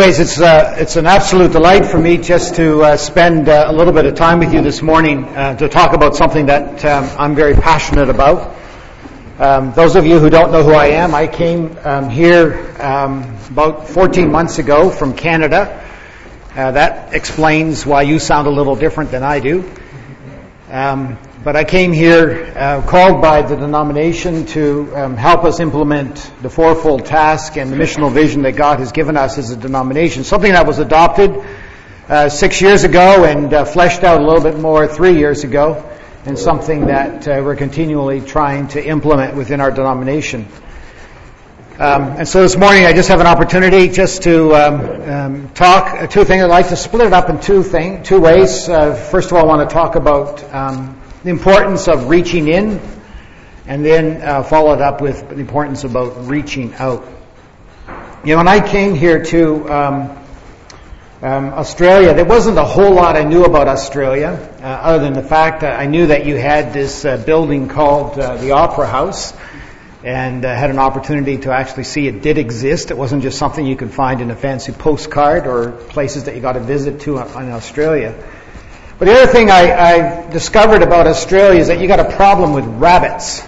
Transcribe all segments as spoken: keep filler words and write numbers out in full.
anyways, it's uh, it's an absolute delight for me just to uh, spend uh, a little bit of time with you this morning uh, to talk about something that um, I'm very passionate about. Um, those of you who don't know who I am, I came um, here um, about fourteen months ago from Canada. Uh, that explains why you sound a little different than I do. Um, but I came here uh, called by the denomination to um, help us implement the fourfold task and the missional vision that God has given us as a denomination, something that was adopted uh, six years ago and uh, fleshed out a little bit more three years ago, and something that uh, we're continually trying to implement within our denomination. Um, and so this morning I just have an opportunity just to um, um, talk uh, two things. I'd like to split it up in two thing, two ways. Uh, first of all, I want to talk about um, the importance of reaching in, and then uh, follow it up with the importance about reaching out. You know, when I came here to um, um, Australia, there wasn't a whole lot I knew about Australia, uh, other than the fact that I knew that you had this uh, building called uh, the Opera House, and uh, had an opportunity to actually see it did exist. It wasn't just something you could find in a fancy postcard or places that you got to visit to in Australia. But the other thing I, I discovered about Australia is that you got a problem with rabbits.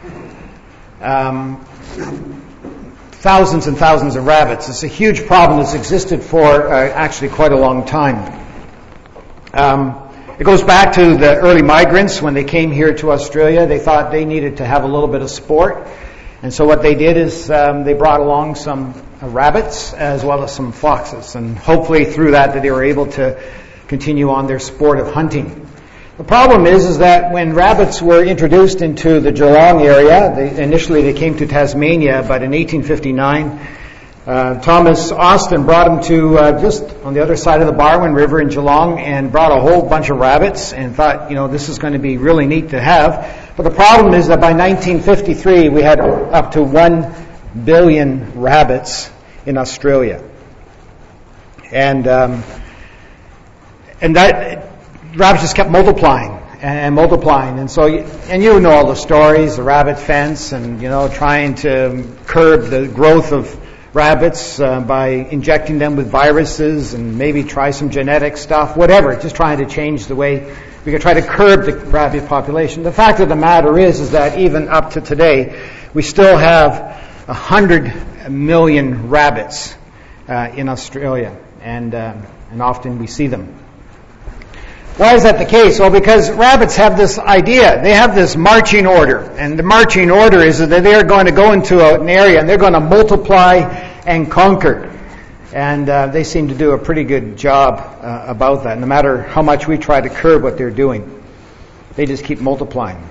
Um, thousands and thousands of rabbits. It's a huge problem that's existed for uh, actually quite a long time. Um, it goes back to the early migrants when they came here to Australia. They thought they needed to have a little bit of sport. And so what they did is um, they brought along some uh, rabbits as well as some foxes. And hopefully through that, that they were able to continue on their sport of hunting. The problem is, is that when rabbits were introduced into the Geelong area, they, initially they came to Tasmania, but in eighteen fifty-nine, uh, Thomas Austin brought them to uh, just on the other side of the Barwon River in Geelong and brought a whole bunch of rabbits and thought, you know, this is going to be really neat to have. But the problem is that by nineteen fifty-three, we had up to one billion rabbits in Australia. And, um, And that rabbits just kept multiplying and multiplying, and so and you know all the stories, the rabbit fence, and you know trying to curb the growth of rabbits uh, by injecting them with viruses and maybe try some genetic stuff, whatever. Just trying to change the way we could try to curb the rabbit population. The fact of the matter is, is that even up to today, we still have a hundred million rabbits uh, in Australia, and um, and often we see them. Why is that the case? Well, because rabbits have this idea. They have this marching order. And the marching order is that they're going to go into an area and they're going to multiply and conquer. And uh, they seem to do a pretty good job uh, about that. No matter how much we try to curb what they're doing, they just keep multiplying.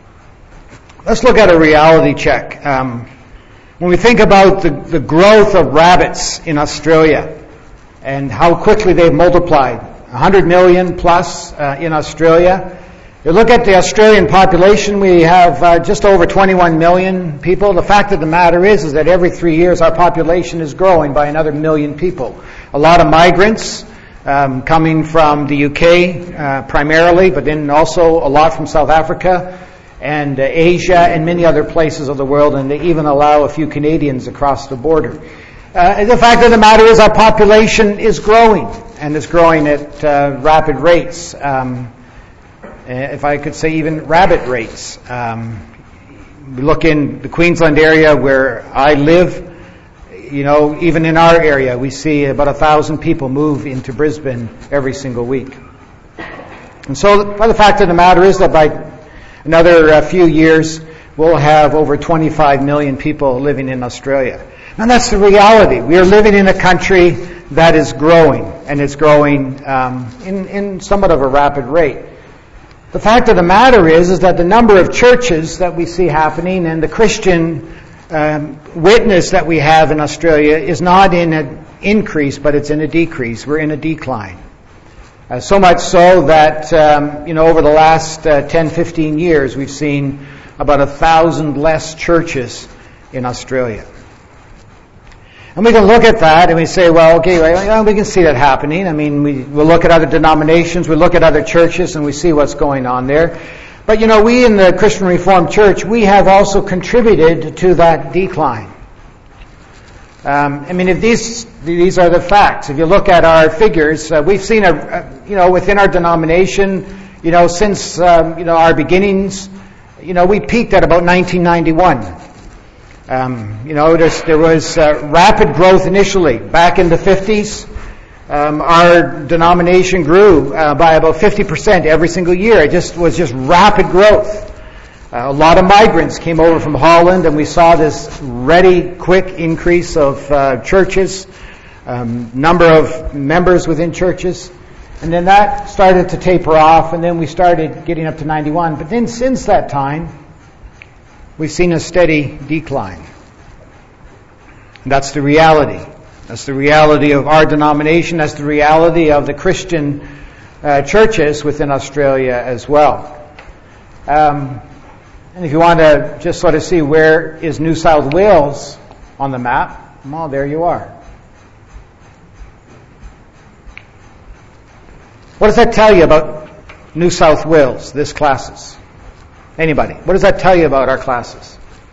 Let's look at a reality check. Um, when we think about the, the growth of rabbits in Australia and how quickly they've multiplied, one hundred million plus uh, in Australia. You look at the Australian population, we have uh, just over twenty-one million people. The fact of the matter is, is that every three years our population is growing by another million people. A lot of migrants um, coming from the U K uh, primarily, but then also a lot from South Africa and uh, Asia and many other places of the world, and they even allow a few Canadians across the border. Uh, the fact of the matter is our population is growing, and it's growing at uh, rapid rates. Um, if I could say even rabbit rates. Um, we look in the Queensland area where I live, you know, even in our area, we see about a thousand people move into Brisbane every single week. And so the, the fact of the matter is that by another uh, few years, we'll have over twenty-five million people living in Australia. And that's the reality. We are living in a country that is growing, and it's growing um, in, in somewhat of a rapid rate. The fact of the matter is, is that the number of churches that we see happening and the Christian um, witness that we have in Australia is not in an increase, but it's in a decrease. We're in a decline. Uh, so much so that, um, you know, over the last uh, ten, fifteen years, we've seen about a thousand less churches in Australia. And we can look at that and we say, well, okay, well, we can see that happening. I mean, we, we'll look at other denominations, we look at other churches, and we see what's going on there. But, you know, we in the Christian Reformed Church, we have also contributed to that decline. Uh, Um, I mean, if these these are the facts. If you look at our figures, uh, we've seen a, a you know within our denomination, you know, since um, you know our beginnings, you know, we peaked at about nineteen ninety-one. Um, you know, there was uh, rapid growth initially back in the fifties. Um, our denomination grew uh, by about fifty percent every single year. It just was just rapid growth. Uh, a lot of migrants came over from Holland, and we saw this ready, quick increase of uh, churches, um, number of members within churches. And then that started to taper off, and then we started getting up to ninety-one. But then since that time, we've seen a steady decline. And that's the reality. That's the reality of our denomination. That's the reality of the Christian uh, churches within Australia as well. Um, and if you want to just sort of see where is New South Wales on the map, well, there you are. What does that tell you about New South Wales, this classes? Anybody? What does that tell you about our classes?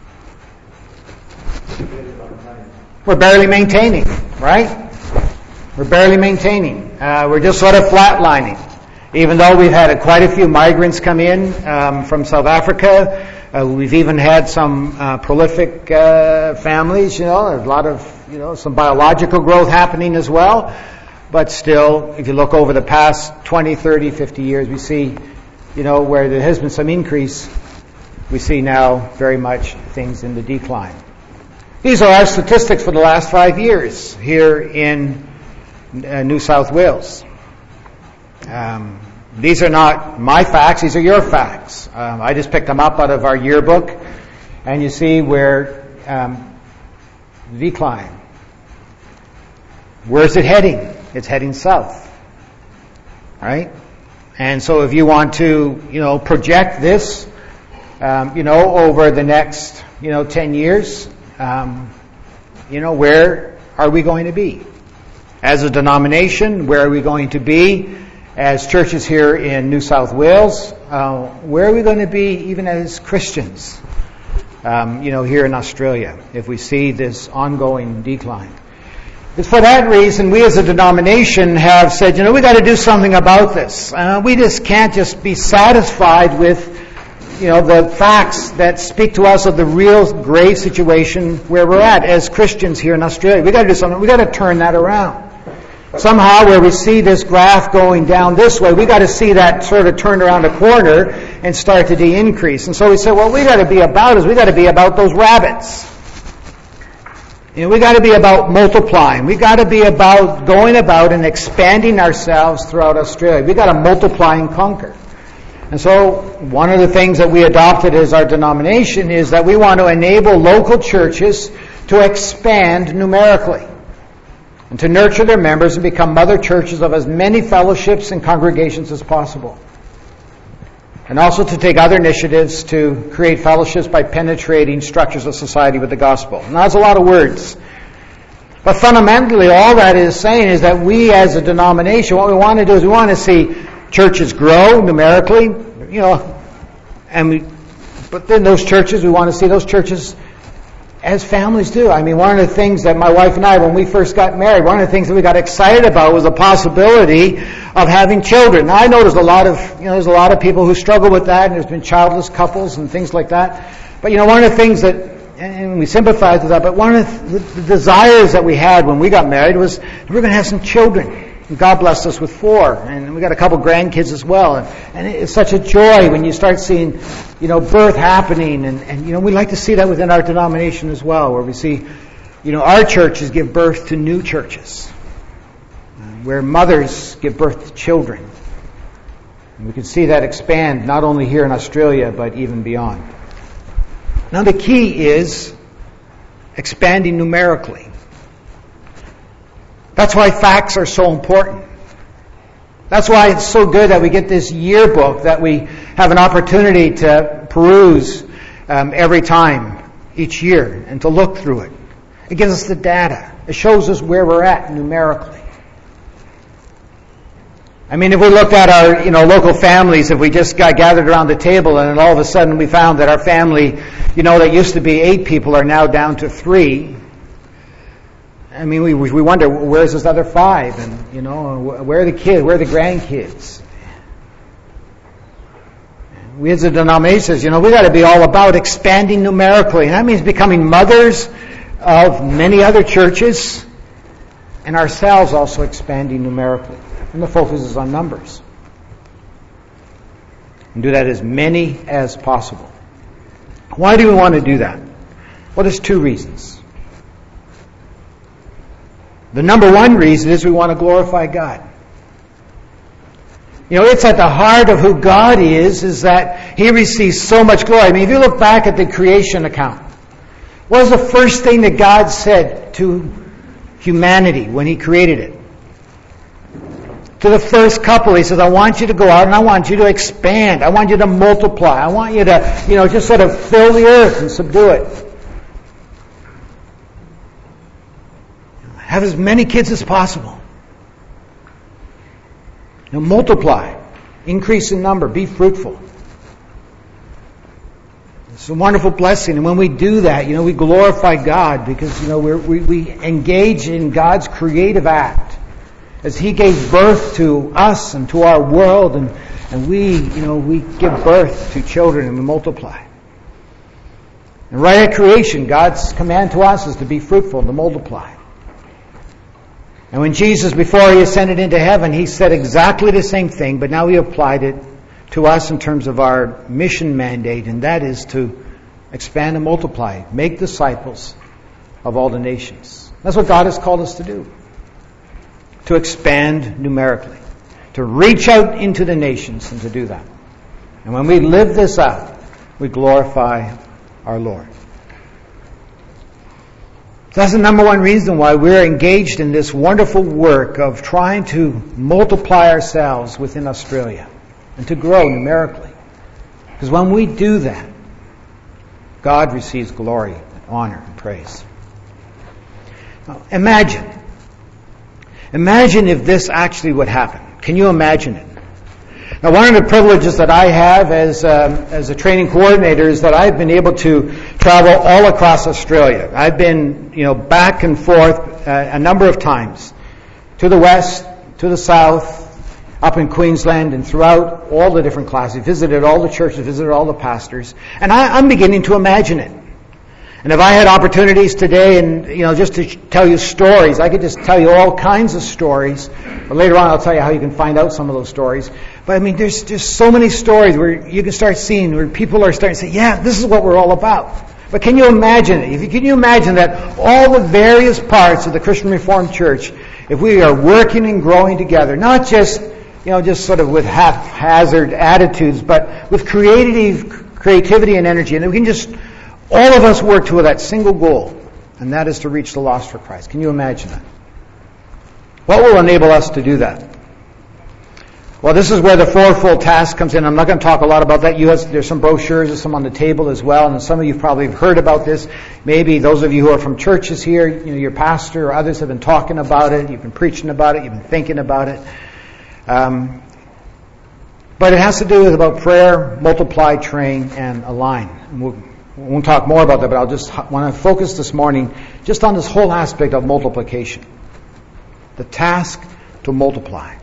We're barely maintaining, right? We're barely maintaining. Uh, we're just sort of flatlining. Even though we've had a, quite a few migrants come in um, from South Africa, uh, we've even had some uh, prolific uh, families. You know, there's a lot of you know some biological growth happening as well. But still, if you look over the past twenty, thirty, fifty years, we see, you know, where there has been some increase, we see now very much things in the decline. These are our statistics for the last five years here in uh, New South Wales. Um, these are not my facts, these are your facts. Um, I just picked them up out of our yearbook, and you see where um, decline. Where's it heading? It's heading south, right? And so if you want to, you know, project this, um, you know, over the next, you know, ten years, um, you know, where are we going to be? As a denomination, where are we going to be? As churches here in New South Wales, uh, where are we going to be even as Christians, um, you know, here in Australia, if we see this ongoing decline? It's for that reason we as a denomination have said, you know, we've got to do something about this. Uh, we just can't just be satisfied with, you know, the facts that speak to us of the real grave situation where we're at as Christians here in Australia. We've got to do something. We've got to turn that around. Somehow where we see this graph going down this way, we've got to see that sort of turn around a corner and start to de-increase. And so we said, what we've got to be about is we've got to be about those rabbits. You know, we got to be about multiplying. We got to be about going about and expanding ourselves throughout Australia. We got to multiply and conquer. And so one of the things that we adopted as our denomination is that we want to enable local churches to expand numerically and to nurture their members and become mother churches of as many fellowships and congregations as possible. And also to take other initiatives to create fellowships by penetrating structures of society with the gospel. And that's a lot of words. But fundamentally, all that is saying is that we as a denomination, what we want to do is we want to see churches grow numerically, you know, and we, but then those churches, we want to see those churches as families do. I mean, one of the things that my wife and I, when we first got married, one of the things that we got excited about was the possibility of having children. Now, I know there's a lot of, you know, there's a lot of people who struggle with that, and there's been childless couples and things like that. But, you know, one of the things that, and we sympathize with that, but one of the, the desires that we had when we got married was we we're going to have some children. And God blessed us with four, and we got a couple grandkids as well. And, and it's such a joy when you start seeing, you know, birth happening. And, and, you know, we like to see that within our denomination as well, where we see, you know, our churches give birth to new churches, where mothers give birth to children. And we can see that expand not only here in Australia, but even beyond. Now the key is expanding numerically. That's why facts are so important. That's why it's so good that we get this yearbook that we have an opportunity to peruse um, every time, each year, and to look through it. It gives us the data. It shows us where we're at numerically. I mean, if we looked at our, you know, local families, if we just got gathered around the table and then all of a sudden we found that our family, you know, that used to be eight people are now down to three, I mean, we we wonder, where's this other five? And, you know, where are the kids? Where are the grandkids? We as a denomination says, you know, we got to be all about expanding numerically. And that means becoming mothers of many other churches and ourselves also expanding numerically. And the focus is on numbers. And do that as many as possible. Why do we want to do that? Well, there's two reasons. The number one reason is we want to glorify God. You know, it's at the heart of who God is, is that He receives so much glory. I mean, if you look back at the creation account, what was the first thing that God said to humanity when He created it? To the first couple, He says, I want you to go out and I want you to expand. I want you to multiply. I want you to, you know, just sort of fill the earth and subdue it. Have as many kids as possible. You know, multiply. Increase in number. Be fruitful. It's a wonderful blessing. And when we do that, you know, we glorify God because, you know, we're, we, we engage in God's creative act. As He gave birth to us and to our world, and, and we, you know, we give birth to children and we multiply. And right at creation, God's command to us is to be fruitful and to multiply. And when Jesus, before He ascended into heaven, He said exactly the same thing, but now He applied it to us in terms of our mission mandate, and that is to expand and multiply, make disciples of all the nations. That's what God has called us to do. To expand numerically, to reach out into the nations and to do that. And when we live this out, we glorify our Lord. That's the number one reason why we're engaged in this wonderful work of trying to multiply ourselves within Australia and to grow numerically. Because when we do that, God receives glory, honor, and praise. Now, imagine. Imagine if this actually would happen. Can you imagine it? Now, one of the privileges that I have as um, as a training coordinator is that I've been able to travel all across Australia. I've been, you know, back and forth uh, a number of times to the west, to the south, up in Queensland, and throughout all the different classes. Visited all the churches, visited all the pastors, and I, I'm beginning to imagine it. And if I had opportunities today and, you know, just to tell you stories, I could just tell you all kinds of stories. But later on I'll tell you how you can find out some of those stories. But I mean, there's just so many stories where you can start seeing where people are starting to say, yeah, this is what we're all about. But can you imagine it? If you, can you imagine that all the various parts of the Christian Reformed Church, if we are working and growing together, not just, you know, just sort of with haphazard attitudes, but with creative, creativity and energy, and if we can just all of us work toward that single goal, and that is to reach the lost for Christ. Can you imagine that? What will enable us to do that? Well, this is where the fourfold task comes in. I'm not going to talk a lot about that. You have, there's some brochures, there's some on the table as well, and some of you probably have heard about this. Maybe those of you who are from churches here, you know, your pastor or others have been talking about it, you've been preaching about it, you've been thinking about it. Um, but it has to do with about prayer, multiply, train, and align. And we'll, We won't talk more about that, but I'll just want to focus this morning just on this whole aspect of multiplication. The task to multiply.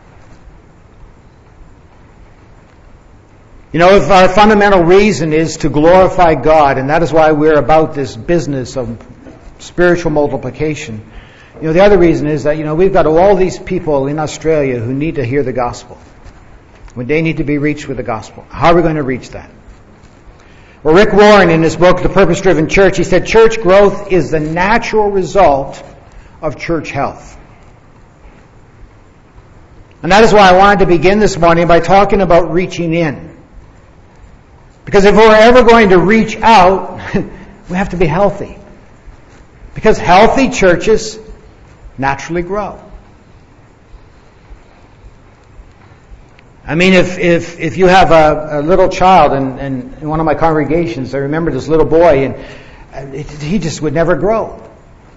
You know, if our fundamental reason is to glorify God, and that is why we're about this business of spiritual multiplication, you know, the other reason is that, you know, we've got all these people in Australia who need to hear the gospel. When they need to be reached with the gospel. How are we going to reach that? Well, Rick Warren, in his book, The Purpose-Driven Church, he said, church growth is the natural result of church health. And that is why I wanted to begin this morning by talking about reaching in. Because if we're ever going to reach out, we have to be healthy. Because healthy churches naturally grow. I mean, if if if you have a, a little child, and, and in one of my congregations, I remember this little boy, and it, he just would never grow.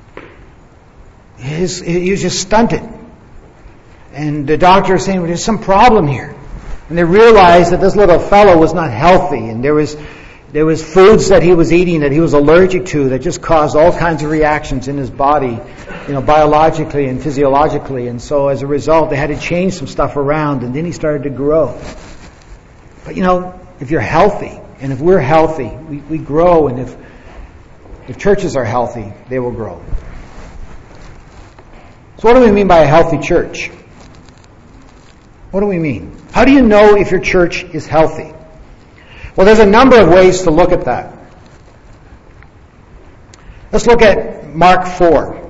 His, he was just stunted. And the doctor was saying, well, there's some problem here. And they realized that this little fellow was not healthy, and there was, There was foods that he was eating that he was allergic to that just caused all kinds of reactions in his body, you know, biologically and physiologically. And so as a result, they had to change some stuff around, and then he started to grow. But you know, if you're healthy, and if we're healthy, we, we grow, and if if churches are healthy, they will grow. So what do we mean by a healthy church? What do we mean? How do you know if your church is healthy? Well, there's a number of ways to look at that. Let's look at Mark four.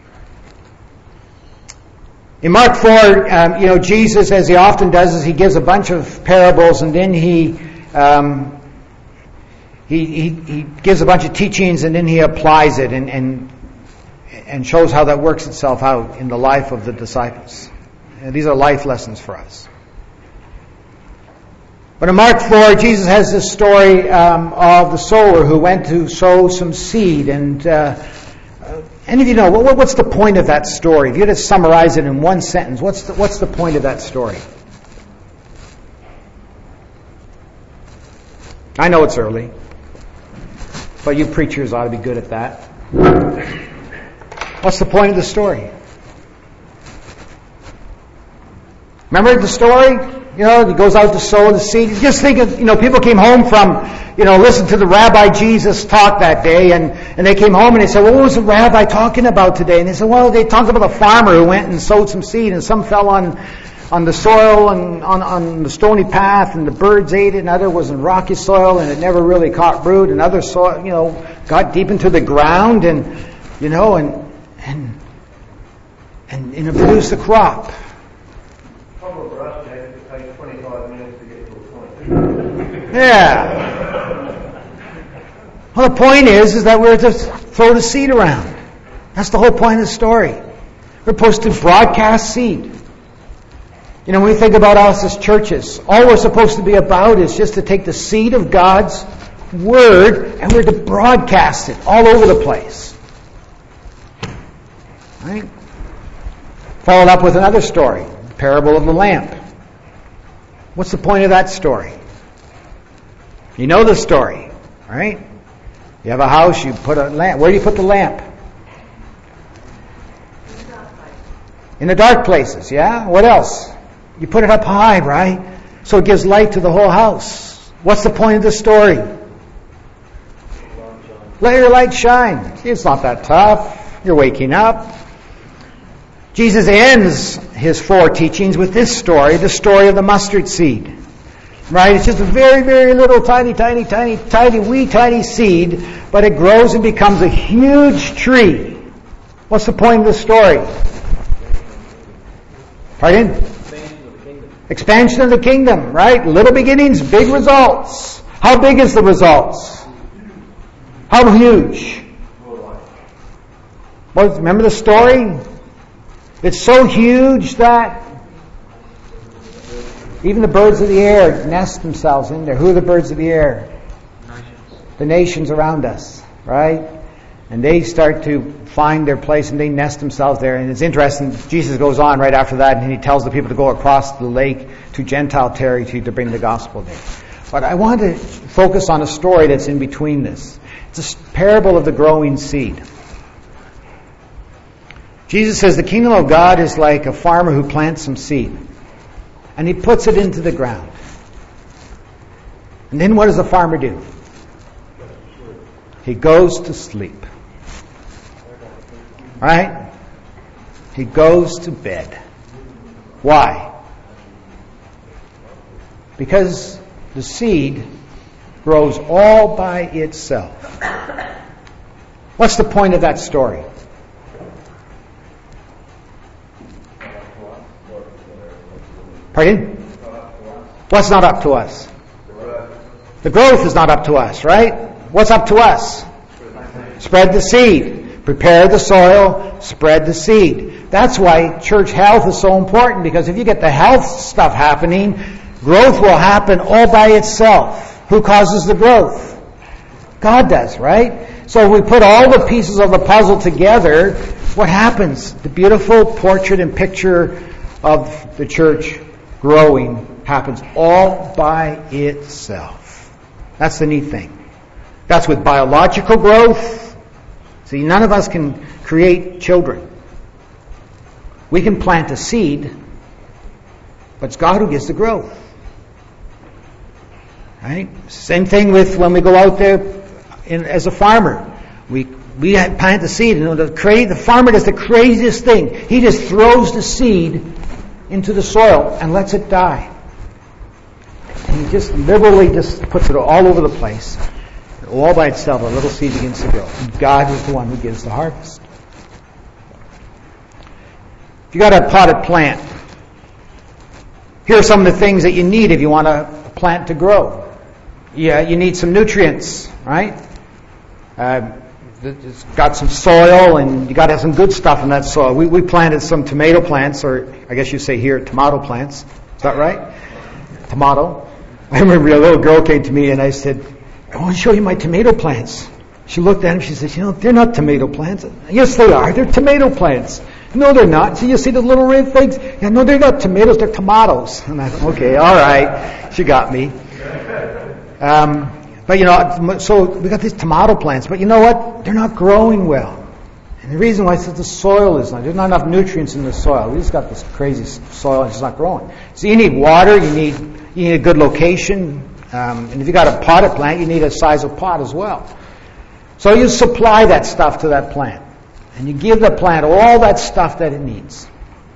In Mark four, um, you know, Jesus, as he often does, is he gives a bunch of parables, and then he, um, he he he gives a bunch of teachings, and then he applies it and and and shows how that works itself out in the life of the disciples. And these are life lessons for us. But in Mark four, Jesus has this story um, of the sower who went to sow some seed. And uh, any of you know, what, what's the point of that story? If you had to summarize it in one sentence, what's the, what's the point of that story? I know it's early, but you preachers ought to be good at that. What's the point of the story? Remember the story? You know, he goes out to sow the seed. Just think of, you know, people came home from, you know, listen to the Rabbi Jesus talk that day, and, and they came home and they said, well, what was the Rabbi talking about today? And they said, well, they talked about a farmer who went and sowed some seed, and some fell on on the soil and on, on the stony path, and the birds ate it, and other was in rocky soil, and it never really caught root, and other soil, you know, got deep into the ground, and, you know, and, and, and, and it produced a crop. Yeah. Well, the point is, is that we're to throw the seed around. That's the whole point of the story. We're supposed to broadcast seed. You know, when we think about us as churches, all we're supposed to be about is just to take the seed of God's Word and we're to broadcast it all over the place. Right? Followed up with another story, the parable of the lamp. What's the point of that story? You know the story, right? You have a house, you put a lamp. Where do you put the lamp? In the dark places, yeah? What else? You put it up high, right? So it gives light to the whole house. What's the point of the story? Let your light shine. See, it's not that tough. You're waking up. Jesus ends his four teachings with this story, the story of the mustard seed. Right? It's just a very, very little tiny, tiny, tiny, tiny, wee tiny seed, but it grows and becomes a huge tree. What's the point of the story? Pardon? Expansion of the kingdom. Expansion of the kingdom, right? Little beginnings, big results. How big is the results? How huge? Well, remember the story? It's so huge that even the birds of the air nest themselves in there. Who are the birds of the air? Nations. The nations around us, right? And they start to find their place and they nest themselves there. And it's interesting, Jesus goes on right after that and he tells the people to go across the lake to Gentile territory to bring the gospel there. But I want to focus on a story that's in between this. It's a parable of the growing seed. Jesus says the kingdom of God is like a farmer who plants some seed. And he puts it into the ground. And then what does the farmer do? He goes to sleep. Right? He goes to bed. Why? Because the seed grows all by itself. What's the point of that story? Pardon? What's not up to us? The growth is not up to us, right? What's up to us? Spread the seed. Prepare the soil. Spread the seed. That's why church health is so important, because if you get the health stuff happening, growth will happen all by itself. Who causes the growth? God does, right? So if we put all the pieces of the puzzle together, what happens? The beautiful portrait and picture of the church growing happens all by itself. That's the neat thing. That's with biological growth. See, none of us can create children. We can plant a seed, but it's God who gives the growth. Right? Same thing with when we go out there in, as a farmer. We we plant the seed, and the, cra- the farmer does the craziest thing. He just throws the seed into the soil and lets it die. And he just liberally just puts it all over the place. And all by itself, a little seed begins to grow. And God is the one who gives the harvest. If you got a potted plant, here are some of the things that you need if you want a plant to grow. Yeah, you need some nutrients, right? Uh, it's got some soil, and you got to have some good stuff in that soil. We, we planted some tomato plants, or I guess you say here, tomato plants. Is that right? Tomato. I remember a little girl came to me, and I said, I want to show you my tomato plants. She looked at them, she said, you know, they're not tomato plants. Yes, they are. They're tomato plants. No, they're not. So you see the little red things? Yeah, no, they're not tomatoes, they're tomatoes. And I thought, okay, all right. She got me. Um, but, you know, so we got these tomato plants, but you know what? They're not growing well. And the reason why is that the soil is not, there's not enough nutrients in the soil. We just got this crazy soil and it's not growing. So you need water, you need, you need a good location, um, and if you got a potted plant, you need a size of pot as well. So you supply that stuff to that plant. And you give the plant all that stuff that it needs.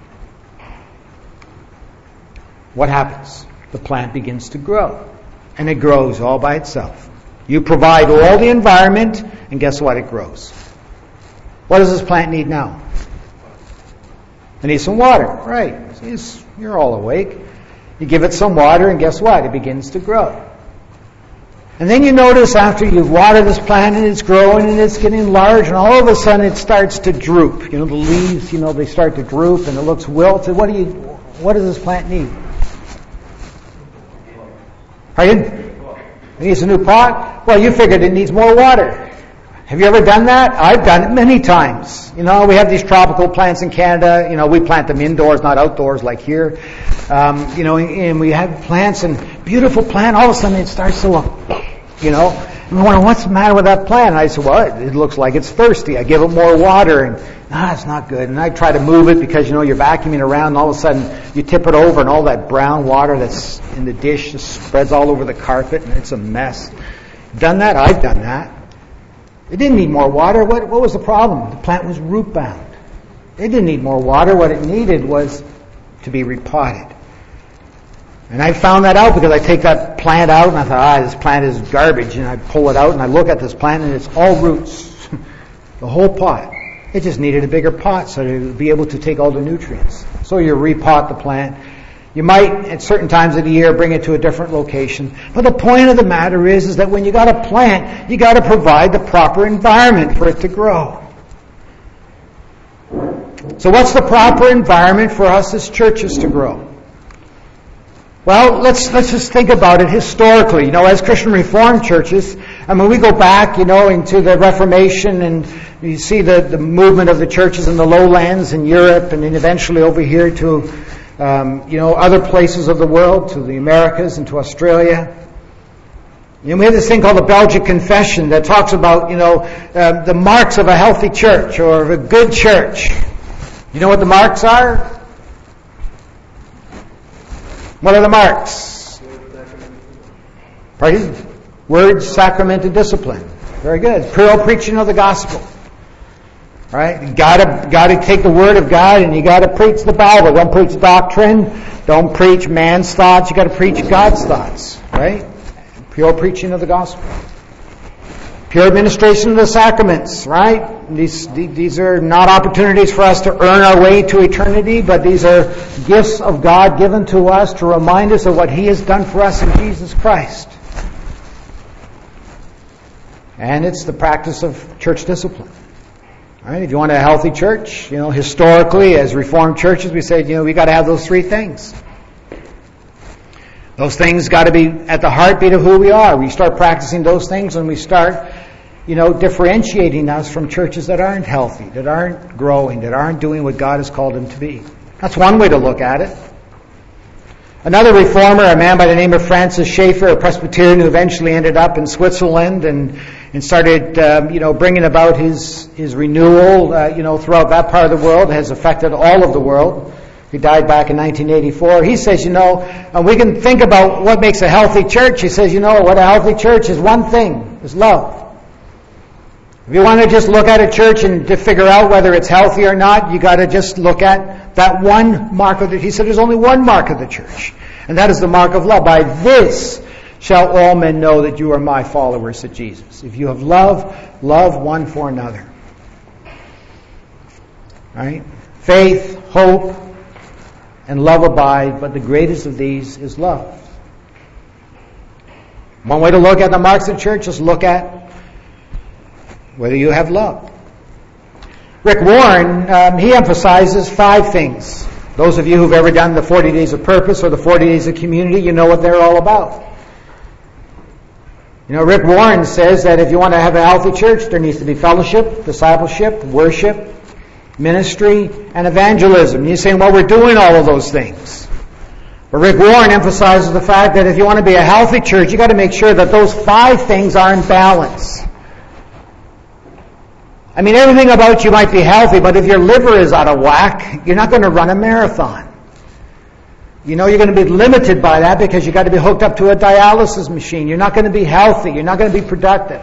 What happens? The plant begins to grow. And it grows all by itself. You provide all the environment, and guess what? It grows. What does this plant need now? It needs some water. Right. See, you're all awake. You give it some water, and guess what? It begins to grow. And then you notice after you've watered this plant and it's growing and it's getting large, and all of a sudden it starts to droop. You know, the leaves, you know, they start to droop and it looks wilted. What do you, what does this plant need? Pardon? It needs a new pot? Well, you figured it needs more water. Have you ever done that? I've done it many times. You know, we have these tropical plants in Canada. You know, we plant them indoors, not outdoors like here. Um, you know, and we have plants, and beautiful plant, all of a sudden it starts to look, you know, and we wonder, what's the matter with that plant? And I said, well, it, it looks like it's thirsty. I give it more water, and ah, it's not good. And I try to move it because, you know, you're vacuuming around, and all of a sudden you tip it over, and all that brown water that's in the dish just spreads all over the carpet, and it's a mess. Done that? I've done that. It didn't need more water. What, what was the problem? The plant was root bound. It didn't need more water. What it needed was to be repotted. And I found that out because I take that plant out and I thought, ah, this plant is garbage. And I pull it out and I look at this plant and it's all roots. The whole pot. It just needed a bigger pot so to be able to take all the nutrients. So you repot the plant. You might, at certain times of the year, bring it to a different location. But the point of the matter is, is that when you got a plant, you got to provide the proper environment for it to grow. So what's the proper environment for us as churches to grow? Well, let's let's just think about it historically. You know, as Christian Reformed churches, I mean, we go back, you know, into the Reformation, and you see the, the movement of the churches in the lowlands in Europe, and then eventually over here to, um, you know, other places of the world, to the Americas and to Australia. You know, we have this thing called the Belgic Confession that talks about, you know, uh, the marks of a healthy church or of a good church. You know what the marks are? What are the marks? Pardon? Word, sacrament, and discipline. Very good. Pure preaching of the gospel. Right? You gotta gotta take the word of God and you gotta preach the Bible. Don't preach doctrine. Don't preach man's thoughts. You gotta preach God's thoughts. Right? Pure preaching of the gospel. Pure administration of the sacraments, right? These these are not opportunities for us to earn our way to eternity, but these are gifts of God given to us to remind us of what He has done for us in Jesus Christ. And it's the practice of church discipline. All right, if you want a healthy church, you know, historically as Reformed churches, we say, you know, we got to have those three things. Those things got to be at the heartbeat of who we are. We start practicing those things and we start, you know, differentiating us from churches that aren't healthy, that aren't growing, that aren't doing what God has called them to be. That's one way to look at it. Another reformer, a man by the name of Francis Schaeffer, a Presbyterian who eventually ended up in Switzerland, and and started, um, you know, bringing about his his renewal, uh, you know, throughout that part of the world. It has affected all of the world. He died back in nineteen eighty-four. He says, you know, and we can think about what makes a healthy church. He says, you know, what a healthy church is one thing, is love. If you want to just look at a church and to figure out whether it's healthy or not, you got to just look at that one mark of the. He said, there's only one mark of the church, and that is the mark of love. By this shall all men know that you are my followers, said Jesus. If you have love, love one for another. Right? Faith, hope, and love abide, but the greatest of these is love. One way to look at the marks of the church is look at whether you have love. Rick Warren, um, he emphasizes five things. Those of you who've ever done the forty Days of Purpose or the forty Days of Community, you know what they're all about. You know, Rick Warren says that if you want to have a healthy church, there needs to be fellowship, discipleship, worship, ministry, and evangelism. You're saying, well, we're doing all of those things. But Rick Warren emphasizes the fact that if you want to be a healthy church, you've got to make sure that those five things are in balance. I mean, everything about you might be healthy, but if your liver is out of whack, you're not going to run a marathon. You know you're going to be limited by that because you've got to be hooked up to a dialysis machine. You're not going to be healthy. You're not going to be productive.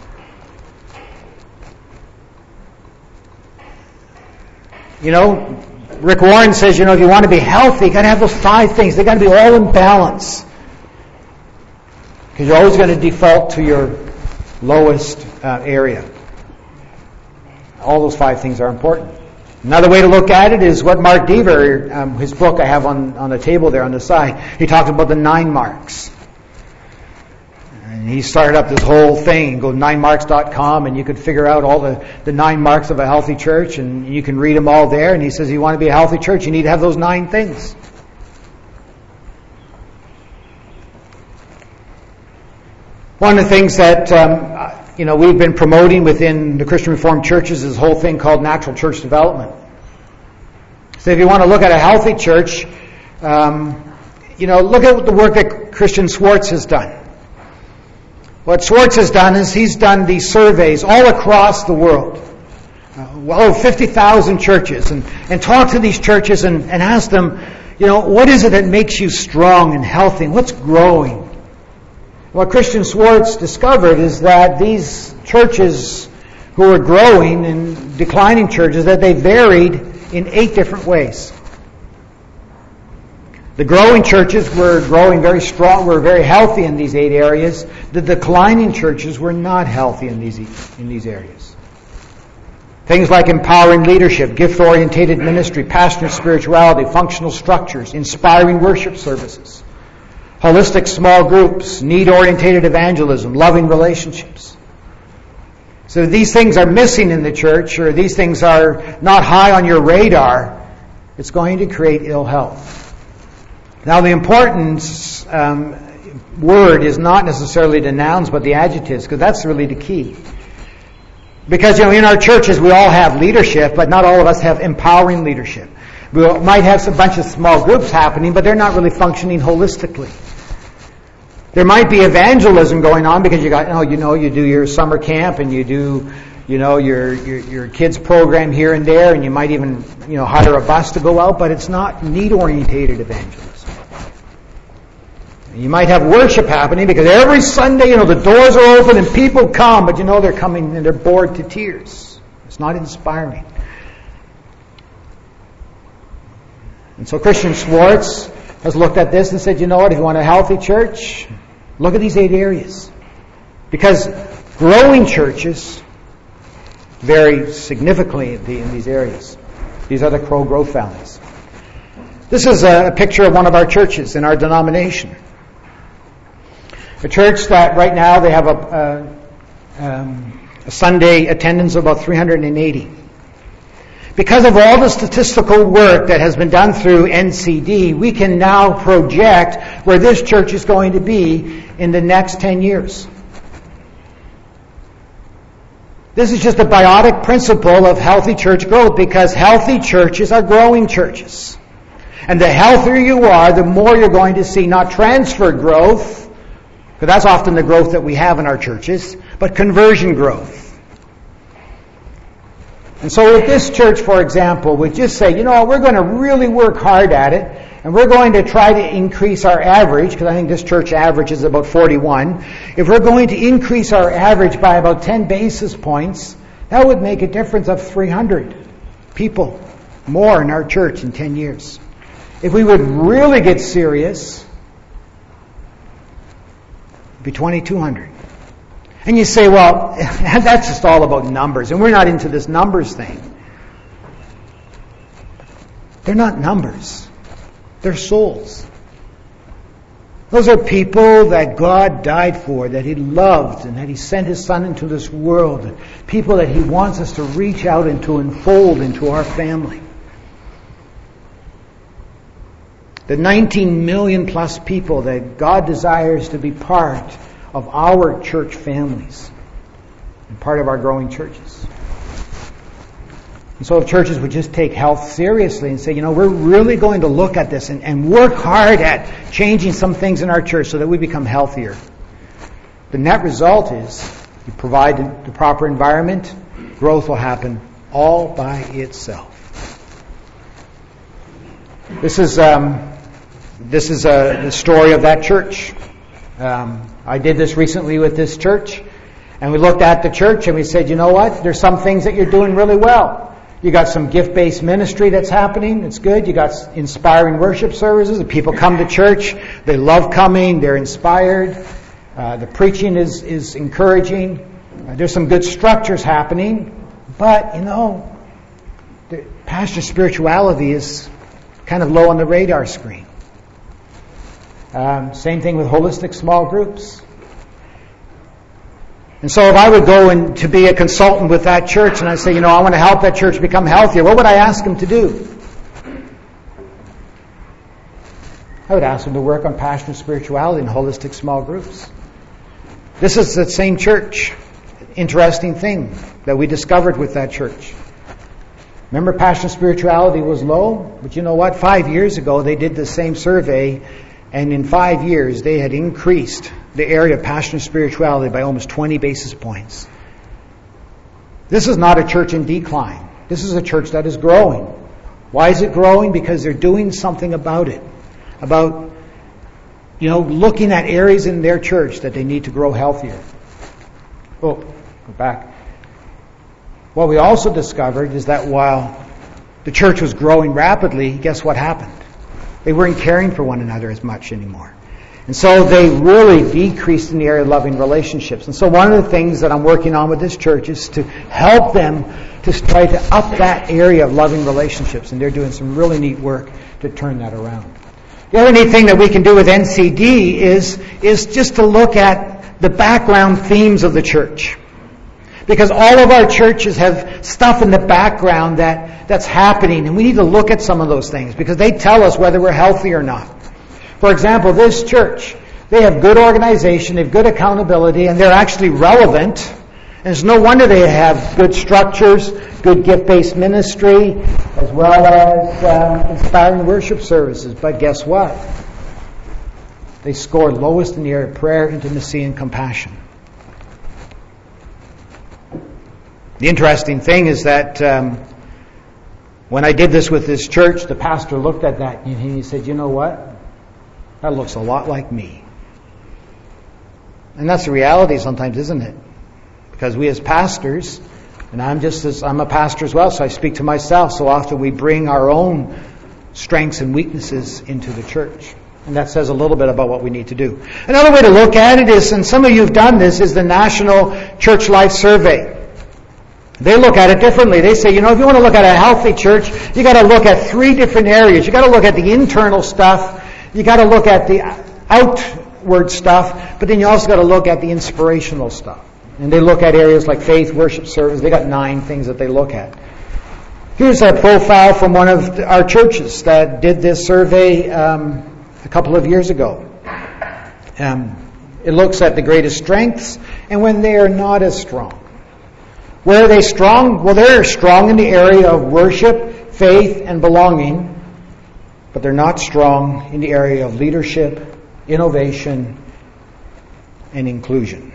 You know, Rick Warren says, you know, if you want to be healthy, you've got to have those five things. They've got to be all in balance. Because you're always going to default to your lowest uh, area. All those five things are important. Another way to look at it is what Mark Dever, um, his book I have on, on the table there on the side, he talks about the nine marks. And he started up this whole thing. Go to nine marks dot com and you could figure out all the, the nine marks of a healthy church and you can read them all there. And he says, if you want to be a healthy church, you need to have those nine things. One of the things that um, you know we've been promoting within the Christian Reformed churches is this whole thing called natural church development. So if you want to look at a healthy church, um, you know, look at the work that Christian Schwartz has done. What Schwartz has done is he's done these surveys all across the world, uh, well, fifty thousand churches, and, and talked to these churches and, and asked them, you know, what is it that makes you strong and healthy? What's growing? What Christian Schwartz discovered is that these churches who were growing and declining churches, that they varied in eight different ways. The growing churches were growing very strong, were very healthy in these eight areas. The declining churches were not healthy in these in these areas. Things like empowering leadership, gift-orientated ministry, passionate spirituality, functional structures, inspiring worship services, holistic small groups, need-orientated evangelism, loving relationships. So if these things are missing in the church, or these things are not high on your radar, it's going to create ill health. Now the important um, word is not necessarily the nouns, but the adjectives, because that's really the key. Because, you know, in our churches we all have leadership, but not all of us have empowering leadership. We might have a bunch of small groups happening, but they're not really functioning holistically. There might be evangelism going on because you got, you know, you know, you do your summer camp and you do, you know, your, your your kids program here and there, and you might even, you know, hire a bus to go out, but it's not need-orientated evangelism. You might have worship happening because every Sunday, you know, the doors are open and people come, but you know they're coming and they're bored to tears. It's not inspiring. And so Christian Schwartz has looked at this and said, you know what, if you want a healthy church, look at these eight areas. Because growing churches vary significantly in these areas. These are the Crow growth valleys. This is a picture of one of our churches in our denomination. A church that right now they have a, a, um, a Sunday attendance of about three hundred eighty. Because of all the statistical work that has been done through N C D, we can now project where this church is going to be in the next ten years. This is just a biotic principle of healthy church growth, because healthy churches are growing churches. And the healthier you are, the more you're going to see not transfer growth, Because that's often the growth that we have in our churches, but conversion growth. And so with this church, for example, we just say, you know, we're going to really work hard at it, and we're going to try to increase our average, because I think this church average is about forty-one. If we're going to increase our average by about ten basis points, that would make a difference of three hundred people more in our church in ten years. If we would really get serious, it'd be twenty-two hundred. And you say, well, that's just all about numbers, and we're not into this numbers thing. They're not numbers. They're souls. Those are people that God died for, that He loved, and that He sent His Son into this world. People that He wants us to reach out and to enfold into our family. The nineteen million plus people that God desires to be part of our church families and part of our growing churches. And so if churches would just take health seriously and say, you know, we're really going to look at this and, and work hard at changing some things in our church so that we become healthier. The net result is you provide the proper environment, growth will happen all by itself. This is um, this is uh, the story of that church. Um, I did this recently with this church, and we looked at the church and we said, you know what? There's some things that you're doing really well. You got some gift-based ministry that's happening. It's good. You got inspiring worship services. The people come to church. They love coming. They're inspired. Uh, the preaching is, is encouraging. Uh, there's some good structures happening. But, you know, the pastor spirituality is kind of low on the radar screen. Um, same thing with holistic small groups. And so if I would go in to be a consultant with that church and I say, you know, I want to help that church become healthier, what would I ask them to do? I would ask them to work on passion spirituality and holistic small groups. This is the same church. Interesting thing that we discovered with that church. Remember, passion spirituality was low? But you know what? Five years ago, they did the same survey, and in five years, they had increased the area of passion spirituality by almost twenty basis points. This is not a church in decline. This is a church that is growing. Why is it growing? Because they're doing something about it. About, you know, looking at areas in their church that they need to grow healthier. Oh, go back. What we also discovered is that while the church was growing rapidly, guess what happened? They weren't caring for one another as much anymore. And so they really decreased in the area of loving relationships. And so one of the things that I'm working on with this church is to help them to try to up that area of loving relationships. And they're doing some really neat work to turn that around. The other neat thing that we can do with N C D is, is just to look at the background themes of the church. Because all of our churches have stuff in the background that, that's happening, and we need to look at some of those things because they tell us whether we're healthy or not. For example, this church, they have good organization, they have good accountability, and they're actually relevant. And it's no wonder they have good structures, good gift-based ministry, as well as um, inspiring worship services. But guess what? They scored lowest in the area of prayer, intimacy, and compassion. The interesting thing is that um, when I did this with this church, the pastor looked at that and he said, you know what? That looks a lot like me. And that's the reality sometimes, isn't it? Because we as pastors, and I'm just as, I'm a pastor as well, so I speak to myself, so often we bring our own strengths and weaknesses into the church. And that says a little bit about what we need to do. Another way to look at it is, and some of you have done this, is the National Church Life Survey. They look at it differently. They say, you know, if you want to look at a healthy church, you got to look at three different areas. You got to look at the internal stuff. You got to look at the outward stuff, but then you also got to look at the inspirational stuff. And they look at areas like faith, worship, service. They got nine things that they look at. Here's a profile from one of our churches that did this survey um, a couple of years ago. Um, it looks at the greatest strengths and when they are not as strong. Where are they strong? Well, they're strong in the area of worship, faith, and belonging, but they're not strong in the area of leadership, innovation, and inclusion.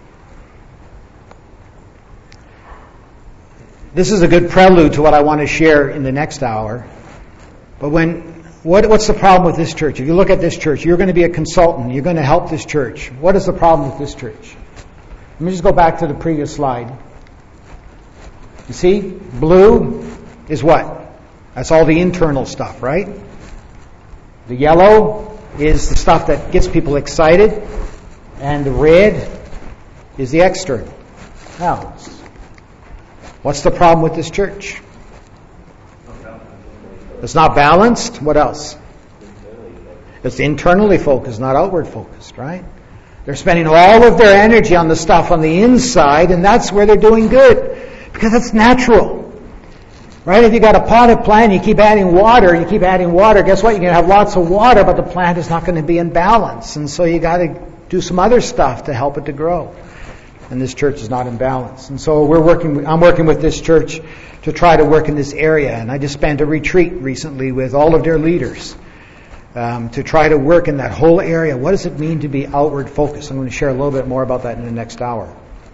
This is a good prelude to what I want to share in the next hour. But when, what, what's the problem with this church? If you look at this church, you're going to be a consultant. You're going to help this church. What is the problem with this church? Let me just go back to the previous slide. You see, blue is what? That's all the internal stuff, right? The yellow is the stuff that gets people excited, and the red is the external. Now, what's the problem with this church? It's not balanced. What else? It's internally focused, not outward focused, right? They're spending all of their energy on the stuff on the inside, and that's where they're doing good. Because it's natural. Right? If you got a potted plant, you keep adding water, you keep adding water, guess what? You're going to have lots of water, but the plant is not going to be in balance. And so you got to do some other stuff to help it to grow. And this church is not in balance. And so we're working, I'm working with this church to try to work in this area. And I just spent a retreat recently with all of their leaders um, to try to work in that whole area. What does it mean to be outward focused? I'm going to share a little bit more about that in the next hour.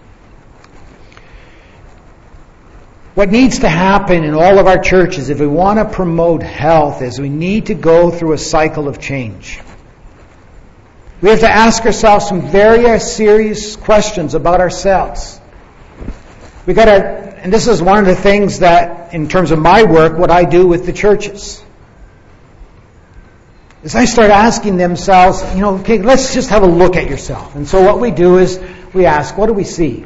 What needs to happen in all of our churches if we want to promote health is we need to go through a cycle of change. We have to ask ourselves some very serious questions about ourselves. We got to, and this is one of the things that, in terms of my work, what I do with the churches, is I start asking themselves, you know, okay, let's just have a look at yourself. And so what we do is we ask, what do we see?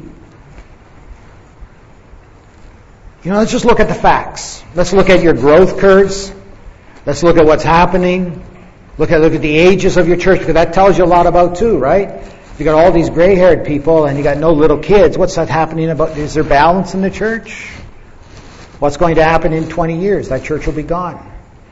You know, let's just look at the facts. Let's look at your growth curves. Let's look at what's happening. Look at look at the ages of your church, because that tells you a lot about too, right? You got all these gray-haired people and you got no little kids. What's that happening about? Is there balance in the church? What's going to happen in twenty years? That church will be gone.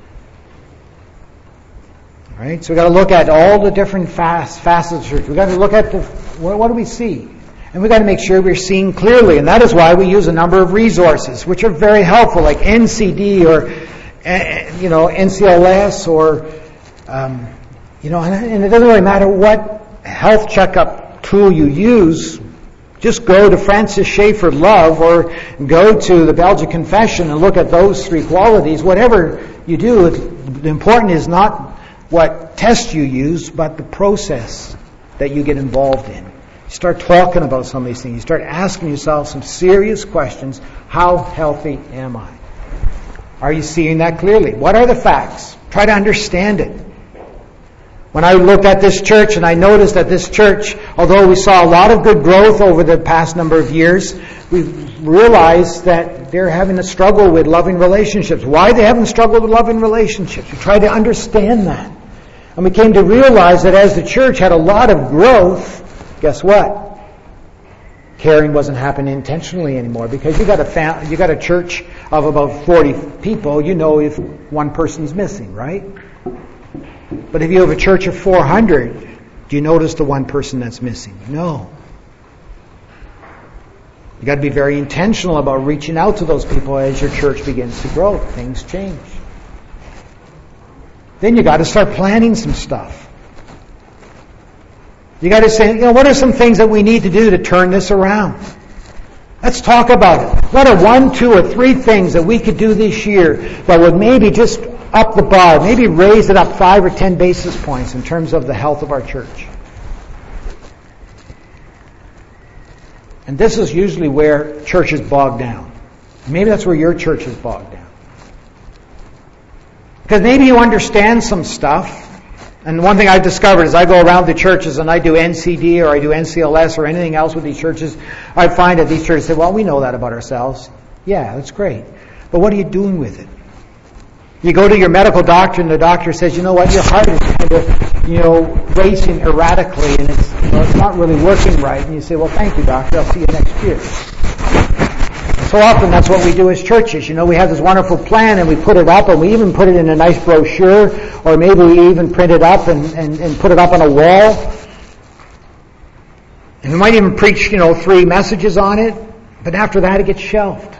Right? So we got to look at all the different facets of the church. We got to look at the what, what do we see? And we've got to make sure we're seeing clearly. And that is why we use a number of resources, which are very helpful, like N C D or, you know, N C L S or, um, you know, and it doesn't really matter what health checkup tool you use. Just go to Francis Schaeffer Love or go to the Belgian Confession and look at those three qualities. Whatever you do, the important is not what test you use, but the process that you get involved in. You start talking about some of these things. You start asking yourself some serious questions. How healthy am I? Are you seeing that clearly? What are the facts? Try to understand it. When I looked at this church and I noticed that this church, although we saw a lot of good growth over the past number of years, we realized that they're having a struggle with loving relationships. Why are they having a struggle with loving relationships? We tried to understand that. And we came to realize that as the church had a lot of growth, guess what? Caring wasn't happening intentionally anymore, because you got a fam- you got a church of about forty people, you know if one person's missing, right? But if you have a church of four hundred, do you notice the one person that's missing? No. You got to be very intentional about reaching out to those people as your church begins to grow. Things change. Then you got to start planning some stuff. You got to say, you know, what are some things that we need to do to turn this around? Let's talk about it. What are one, two, or three things that we could do this year that would maybe just up the bar, maybe raise it up five or ten basis points in terms of the health of our church? And this is usually where churches bog down. Maybe that's where your church is bogged down. Because maybe you understand some stuff. And one thing I've discovered is I go around the churches and I do N C D or I do N C L S or anything else with these churches. I find that these churches say, well, we know that about ourselves. Yeah, that's great. But what are you doing with it? You go to your medical doctor and the doctor says, you know what, your heart is kind of, you know, racing erratically and it's, you know, it's not really working right. And you say, well, thank you, doctor. I'll see you next year. So often that's what we do as churches. You know, we have this wonderful plan and we put it up and we even put it in a nice brochure, or maybe we even print it up and, and, and put it up on a wall. And we might even preach, you know, three messages on it, but after that it gets shelved.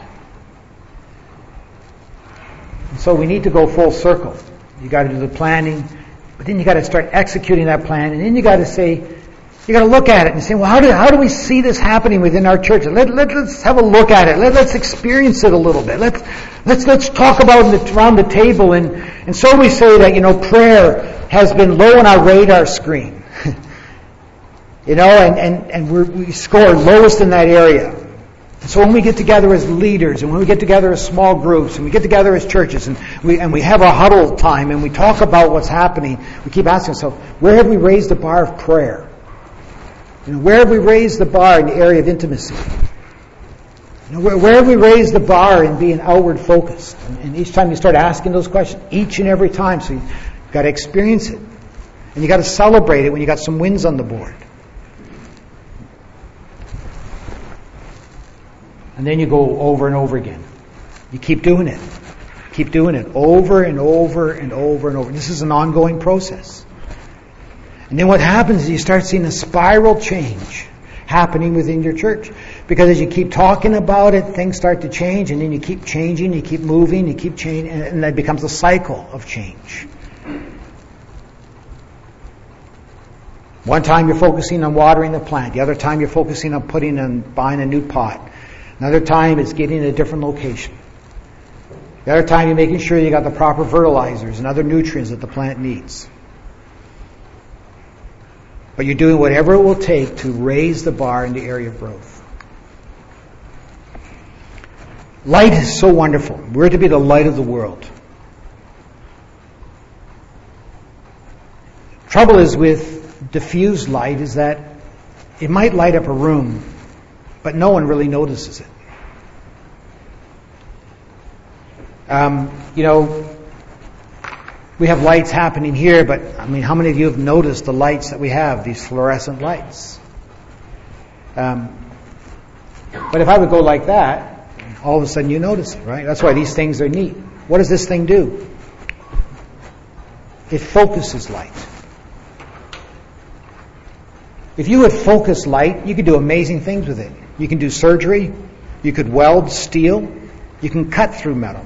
And so we need to go full circle. You got to do the planning, but then you got to start executing that plan, and then you got to say, You got to look at it and say, well, how do how do we see this happening within our church? Let, let let's have a look at it. Let, let's experience it a little bit. Let's let's let's talk about it around the table. And and so we say that, you know, prayer has been low on our radar screen. You know, and and and we're, we score lowest in that area. So when we get together as leaders, and when we get together as small groups, and we get together as churches, and we and we have a huddle time, and we talk about what's happening, we keep asking ourselves, where have we raised the bar of prayer? You know, where have we raised the bar in the area of intimacy? You know, where, where have we raised the bar in being outward focused? And, and each time you start asking those questions, each and every time, so you've got to experience it, and you got to celebrate it when you got some wins on the board. And then you go over and over again. You keep doing it. Keep doing it over and over and over and over. This is an ongoing process. And then what happens is you start seeing a spiral change happening within your church. Because as you keep talking about it, things start to change, and then you keep changing, you keep moving, you keep changing, and that becomes a cycle of change. One time you're focusing on watering the plant. The other time you're focusing on putting and buying a new pot. Another time it's getting a different location. The other time you're making sure you got the proper fertilizers and other nutrients that the plant needs. But you're doing whatever it will take to raise the bar in the area of growth. Light is so wonderful. We're to be the light of the world. Trouble is with diffused light is that it might light up a room, but no one really notices it. Um, you know, we have lights happening here, but I mean, how many of you have noticed the lights that we have, these fluorescent lights? Um, but if I would go like that, all of a sudden you notice it, right? That's why these things are neat. What does this thing do? It focuses light. If you would focus light, you could do amazing things with it. You can do surgery. You could weld steel. You can cut through metal.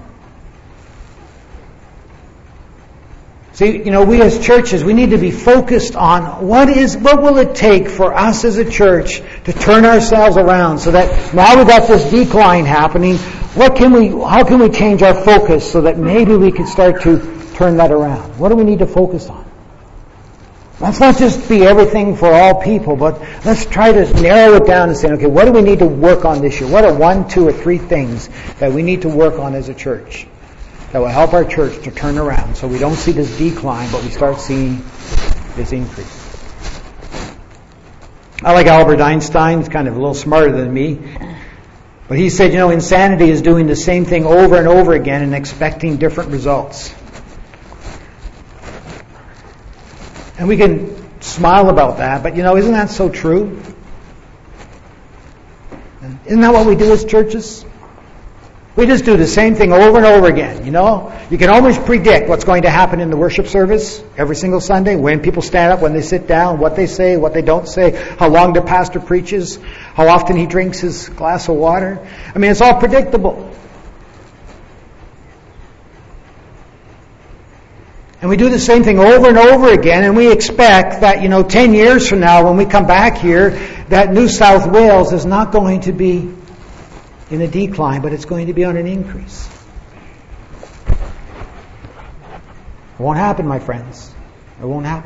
See, you know, we as churches, we need to be focused on what is, what will it take for us as a church to turn ourselves around so that now we've got this decline happening. What can we, how can we change our focus so that maybe we can start to turn that around? What do we need to focus on? Let's not just be everything for all people, but let's try to narrow it down and say, okay, what do we need to work on this year? What are one, two, or three things that we need to work on as a church that will help our church to turn around so we don't see this decline, but we start seeing this increase? I like Albert Einstein. He's kind of a little smarter than me. But he said, you know, insanity is doing the same thing over and over again and expecting different results. And we can smile about that, but you know, isn't that so true? Isn't that what we do as churches? We just do the same thing over and over again, you know? You can almost predict what's going to happen in the worship service every single Sunday, when people stand up, when they sit down, what they say, what they don't say, how long the pastor preaches, how often he drinks his glass of water. I mean, it's all predictable. And we do the same thing over and over again, and we expect that, you know, ten years from now, when we come back here, that New South Wales is not going to be in a decline, but it's going to be on an increase. It won't happen, my friends. It won't happen.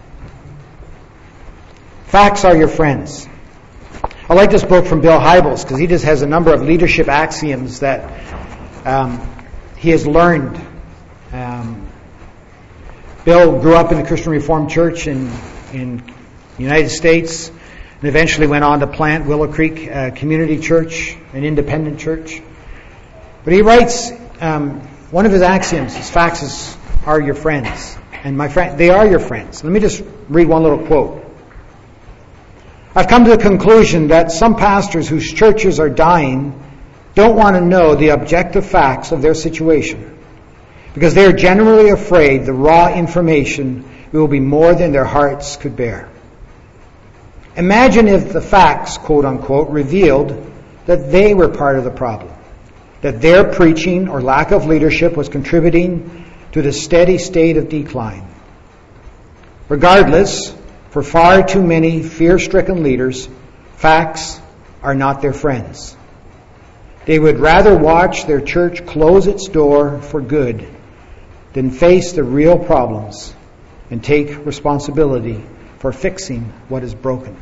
Facts are your friends. I like this book from Bill Hybels because he just has a number of leadership axioms that um, he has learned. Um, Bill grew up in the Christian Reformed Church in, in the United States and eventually went on to plant Willow Creek uh, Community Church, an independent church. But he writes, um, one of his axioms, his facts is, are your friends. And my friend, they are your friends. Let me just read one little quote. I've come to the conclusion that some pastors whose churches are dying don't want to know the objective facts of their situation, because they are generally afraid the raw information will be more than their hearts could bear. Imagine if the facts, quote unquote, revealed that they were part of the problem, that their preaching or lack of leadership was contributing to the steady state of decline. Regardless, For far too many fear-stricken leaders, facts are not their friends. They would rather watch their church close its door for good than face the real problems and take responsibility for fixing what is broken.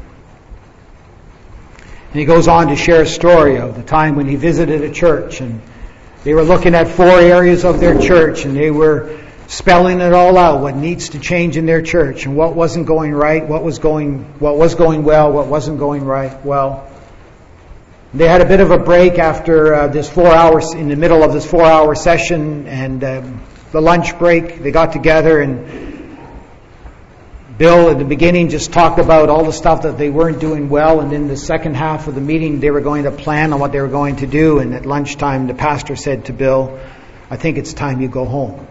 And he goes on to share a story of the time when he visited a church, and they were looking at four areas of their church, and they were spelling it all out, what needs to change in their church, and what wasn't going right, what was going what was going well, what wasn't going right well. They had a bit of a break after uh, this four hours, in the middle of this four-hour session, and um, the lunch break, they got together, and Bill at the beginning just talked about all the stuff that they weren't doing well, and in the second half of the meeting they were going to plan on what they were going to do, and at lunchtime the pastor said to Bill, "I think it's time you go home."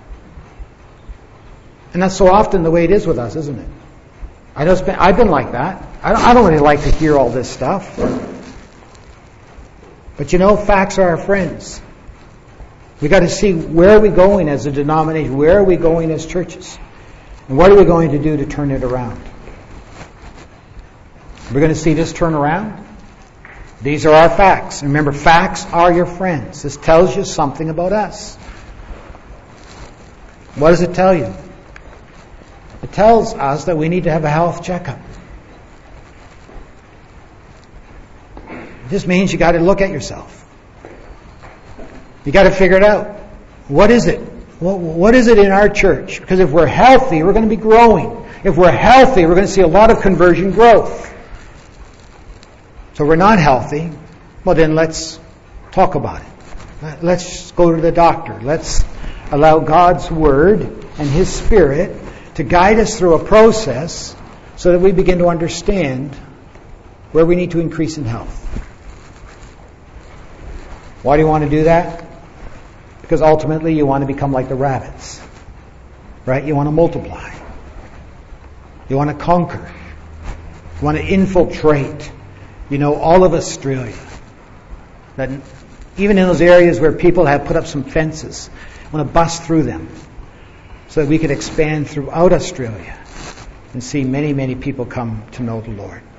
And that's so often the way it is with us, isn't it? I know it's been, I've been like that. I don't, I don't really like to hear all this stuff. But you know, facts are our friends. We got to see, where are we going as a denomination? Where are we going as churches? And what are we going to do to turn it around? We're going to see this turn around. These are our facts. Remember, facts are your friends. This tells you something about us. What does it tell you? It tells us that we need to have a health checkup. This means you got to look at yourself. You got to figure it out. What is it? What, what is it in our church? Because if we're healthy, we're going to be growing. If we're healthy, we're going to see a lot of conversion growth. So we're not healthy. Well, then let's talk about it. Let's go to the doctor. Let's allow God's Word and His Spirit to guide us through a process so that we begin to understand where we need to increase in health. Why do you want to do that? Because ultimately you want to become like the rabbits. Right? You want to multiply. You want to conquer. You want to infiltrate, you know, all of Australia. That even in those areas where people have put up some fences, you want to bust through them so that we can expand throughout Australia and see many, many people come to know the Lord.